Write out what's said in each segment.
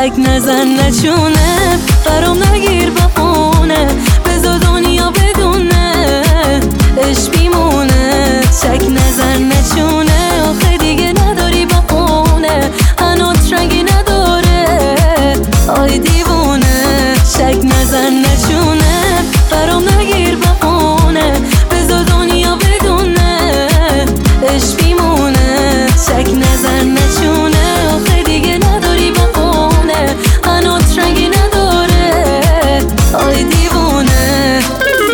شک نزن نچونه، برام نگیر بهونه، بذار دنیا بدونه عشق میمونه. شک نزن نچونه، آخه دیگه نداری بهونه، هنوز رنگی نداره آی دیوونه. شک نزن نچونه، برام نگیر بهونه، بذار دنیا بدونه عشق میمونه. شک نزن نچونه، آخه دیگه نداری بهونه، هنوز رنگی نداره آی دیوونه.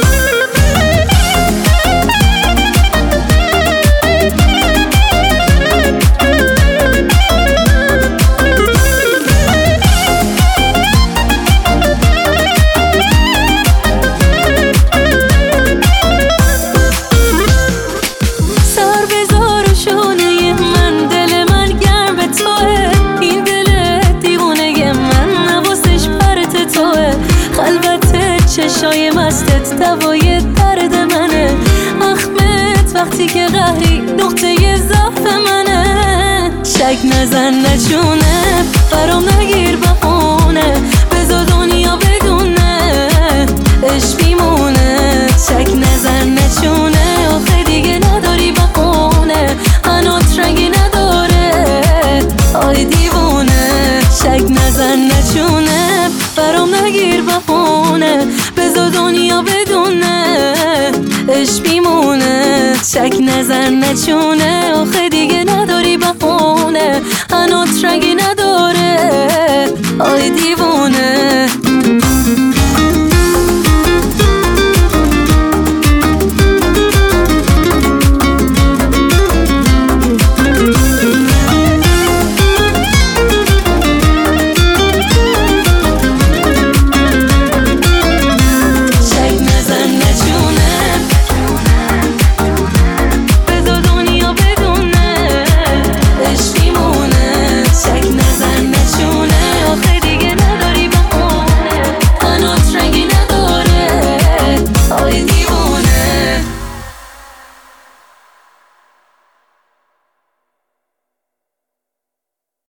چشای مستت دوای درد منه، اخمت وقتی که قهری نقطه ضعف منه. شک نزن نچونه، برام نگیر بهونه، بذار دنیا بدونه عشق میمونه. شک نزن نچونه، آخه دیگه نداری بهونه، هنوز رنگی نداره آی دیوونه. شک نزن نچونه، برام نگیر بهونه، بذار دنیا بدونه عشق میمونه. شک نزن نچونه، آخه دیگه نداری بهونه، هنوز رنگی نداره